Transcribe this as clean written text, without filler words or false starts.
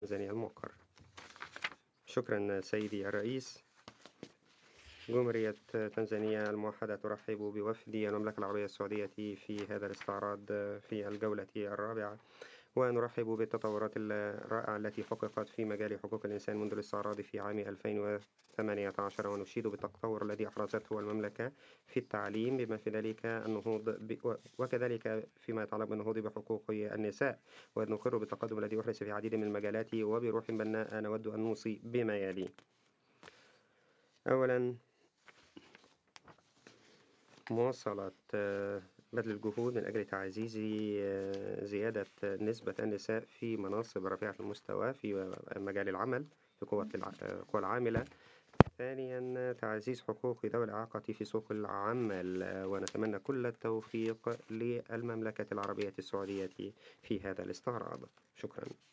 تنزانيا المقر. شكرا سيدي الرئيس. جمهورية تنزانيا الموحدة ترحب بوفد المملكة العربية السعودية في هذا الاستعراض في الجولة الرابعة، ونرحب بالتطورات الرائعة التي حققت في مجال حقوق الإنسان منذ الاستعراض في عام 2018، ونشيد بالتطور الذي أحرزته المملكة في التعليم بما في ذلك النهوض وكذلك فيما يتعلق بالنهوض بحقوق النساء، ونقر بالتقدم الذي أحرز في العديد من المجالات. وبروح بناء نود أن نوصي بما يلي: أولا، مواصلة بذل الجهود من أجل تعزيز زيادة نسبة النساء في مناصب رفيعة المستوى في مجال العمل في القوى العاملة. ثانيا، تعزيز حقوق ذوي الإعاقة في سوق العمل، ونتمنى كل التوفيق للمملكة العربية السعودية في هذا الاستعراض. شكرا.